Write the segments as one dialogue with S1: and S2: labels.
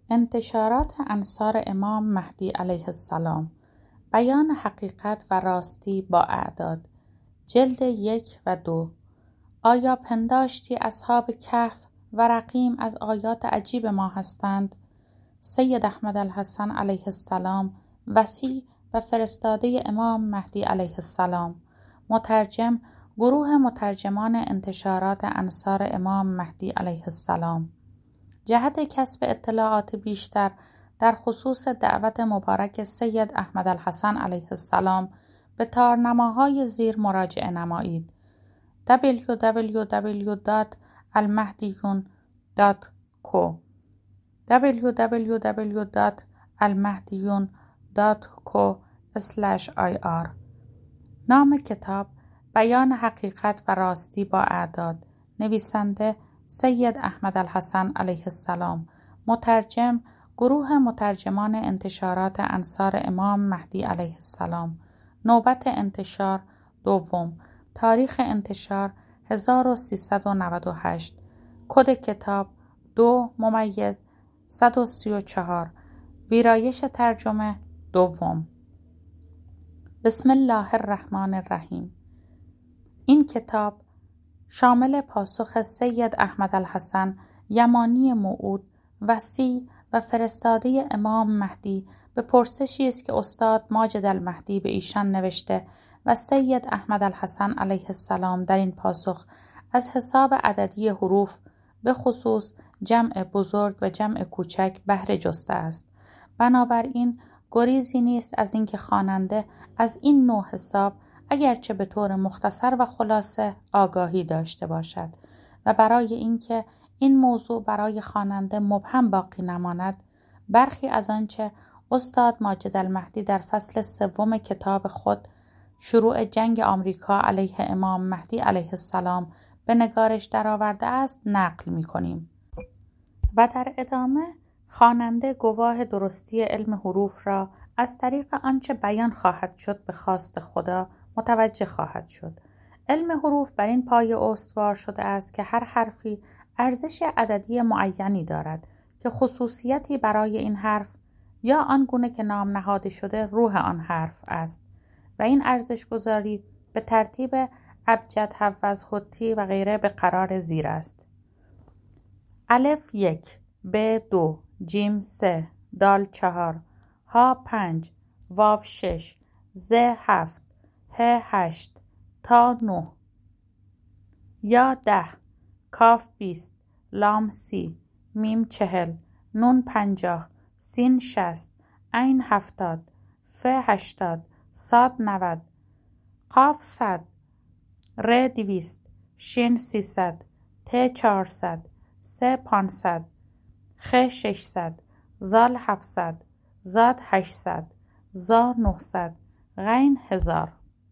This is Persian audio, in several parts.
S1: انتشارات انصار امام مهدی علیه السلام، بیان حقیقت و راستی با اعداد، جلد 1 و 2. آیا پنداشتی اصحاب کهف و رقیم از آیات عجیب ما هستند؟ سید احمد الحسن علیه السلام، وصی و فرستاده امام مهدی علیه السلام. مترجم، گروه مترجمان انتشارات انصار امام مهدی علیه السلام. جهت کسب اطلاعات بیشتر در خصوص دعوت مبارک سید احمد الحسن علیه السلام به تارنماهای زیر مراجعه نمایید: www.almahdiyun.co www.almahdiyun.co/ir. نام کتاب: بیان حقیقت و راستی با اعداد. نویسنده: سید احمد الحسن علیه السلام. مترجم: گروه مترجمان انتشارات انصار امام مهدی علیه السلام. نوبت انتشار: دوم. تاریخ انتشار: 1398. کد کتاب: 2-134. ویرایش ترجمه: دوم. بسم الله الرحمن الرحیم. این کتاب شامل پاسخ سید احمد الحسن یمانی موعود، وصی و فرستاده امام مهدی به پرسشی است که استاد ماجد المهدی به ایشان نوشته و سید احمد الحسن علیه السلام در این پاسخ از حساب عددی حروف به خصوص جمع بزرگ و جمع کوچک بهره جسته است. بنابراین گریزی نیست از اینکه خواننده از این نوع حساب اگرچه به طور مختصر و خلاصه آگاهی داشته باشد و برای اینکه این موضوع برای خواننده مبهم باقی نماند، برخی از آنچه استاد ماجد المهدی در فصل 3 کتاب خود شروع جنگ آمریکا علیه امام مهدی علیه السلام به نگارش درآورده است نقل می‌کنیم و در ادامه خواننده گواه درستی علم حروف را از طریق آنچه بیان خواهد شد به خواست خدا متوجه خواهد شد. علم حروف بر این پایه استوار شده است که هر حرفی ارزش عددی معینی دارد که خصوصیتی برای این حرف یا آنگونه که نام نهاده شده روح آن حرف است و این ارزش گذاری به ترتیب ابجد، حوز، حطی و غیره به قرار زیر است: الف 1، ب 2، جیم 3، دال 4، ها 5، واو 6، ز 7، ه 8، تا 9، یا 10، کاف 20، لام 30، میم 40، نون 50، سین 60، عین 70، ف 80، صاد 90، قاف 100، ر 200، شین 300، ت 400، س 500، خ 600، زال 700، زاد 800، زا 900، غین 1000.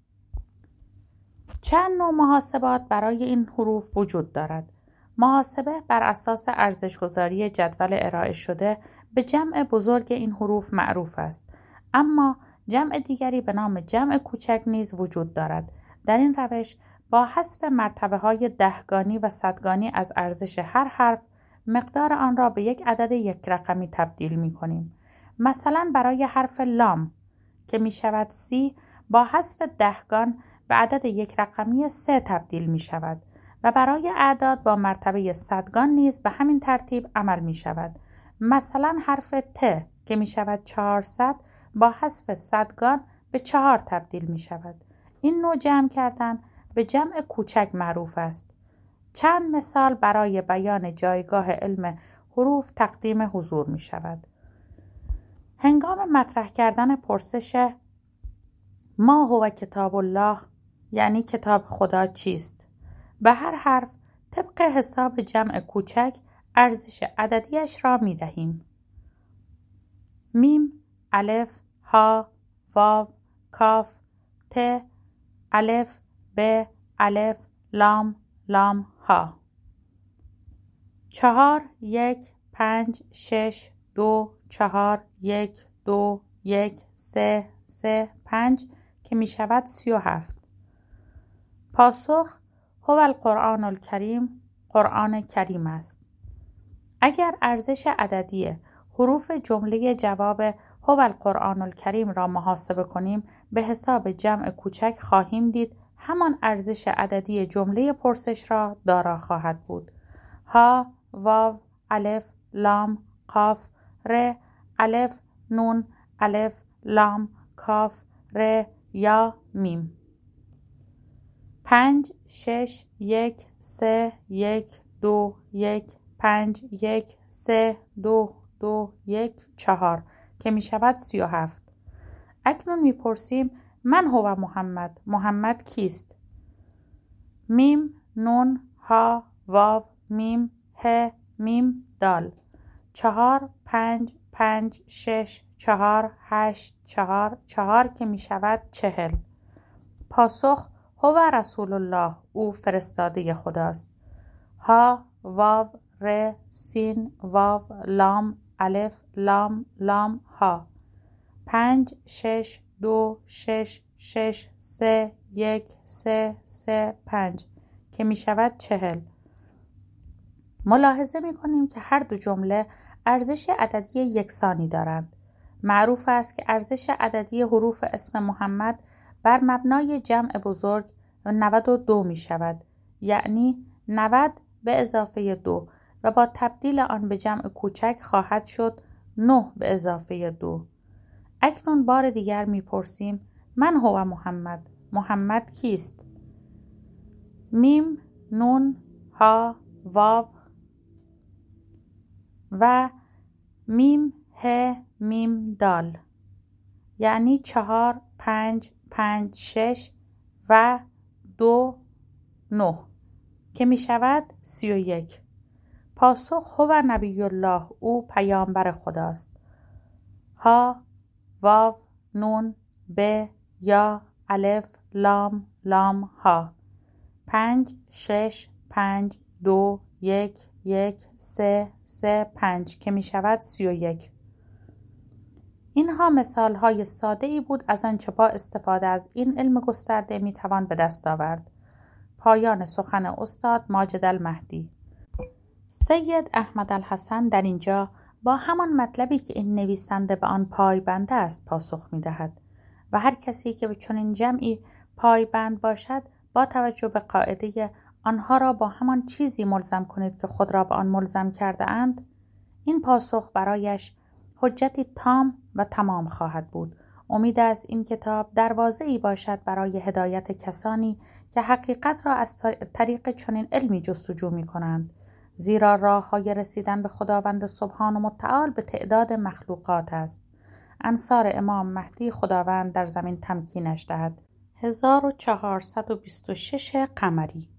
S1: چند نوع محاسبات برای این حروف وجود دارد. محاسبه بر اساس ارزش‌گذاری جدول ارائه شده به جمع بزرگ این حروف معروف است، اما جمع دیگری به نام جمع کوچک نیز وجود دارد. در این روش با حذف مرتبه‌های دهگانی و صدگانی از ارزش هر حرف مقدار آن را به یک عدد یک رقمی تبدیل می‌کنیم. مثلا برای حرف لام که می‌شود 30 با حذف دهگان به عدد یک رقمی 3 تبدیل می‌شود و برای اعداد با مرتبه صدگان نیز به همین ترتیب عمل می‌شود. مثلا حرف ت که می‌شود 400 با حذف صدگان به 4 تبدیل می‌شود. این نوع جمع کردن به جمع کوچک معروف است. چند مثال برای بیان جایگاه علم حروف تقدیم حضور می شود. هنگام مطرح کردن پرسش ما هو کتاب الله، یعنی کتاب خدا چیست، به هر حرف طبق حساب جمع کوچک ارزش عددیش را می دهیم: میم، الف، ها، واو، کاف، ت، الف، ب، الف، لام، لام، ها. 4، 1، 5، 6، 2، 4، 1، 2، 1، 3، 3، 5 که می شود 37. پاسخ: هو القرآن الکریم، قرآن کریم است. اگر ارزش عددی حروف جمله جواب هو القرآن الکریم را محاسبه کنیم به حساب جمع کوچک خواهیم دید همان ارزش عددی جمله پرسش را دارا خواهد بود. ها، واو، الف، لام، قاف، ر، الف، نون، الف، لام، کاف، ر، یا، میم. 5 6 1 3 1 2 1 5 1 3 2 2 1 4 که می شود 37. اکنون می پرسیم من هو محمد. محمد کیست؟ میم، نون، ها، واو، میم، ه، میم، دال. 4 5 5 6 4 8 4 4 که می شود 40. پاسخ هو رسول الله. او فرستاده خداست. ها، واو، ر، سین، واو، لام، الف، لام، لام، ها. 5 6 2 6 6 3 1 3 3 5 که می شود 40. ملاحظه می کنیم که هر دو جمله ارزش عددی یکسانی دارند. معروف است که ارزش عددی حروف اسم محمد بر مبنای جمع بزرگ 92 می شود، یعنی 90 به اضافه 2 و با تبدیل آن به جمع کوچک خواهد شد 9 به اضافه 2. اکنون بار دیگر می پرسیم من هو محمد. محمد کیست؟ میم، نون، ها، واو و میم، ه، میم، دال، یعنی 4 5 5 6 و 2 9 که می شود 31. پاسخ هو نبی الله. او پیامبر خداست. ها، واو، نون، ب، یا، الف، لام، لام، ها. 5 6 5 2 1 1 3 3 5 که می شود 31. اینها مثال های ساده ای بود از آنچه با استفاده از این علم گسترده می توان به دست آورد. پایان سخن استاد ماجد المهدی. سید احمد الحسن در اینجا با همان مطلبی که این نویسنده به آن پایبند است پاسخ می دهد و هر کسی که به چنین جمعی پایبند باشد با توجه به قاعده آنها را با همان چیزی ملزم کنید که خود را به آن ملزم کرده اند، این پاسخ برایش حجتی تام و تمام خواهد بود. امید از این کتاب دروازه‌ای باشد برای هدایت کسانی که حقیقت را از طریق چنین علمی جستجو می کنند، زیرا راه‌های رسیدن به خداوند سبحان و متعال به تعداد مخلوقات است. انصار امام مهدی خداوند در زمین تمکینش دهد. 1426 قمری.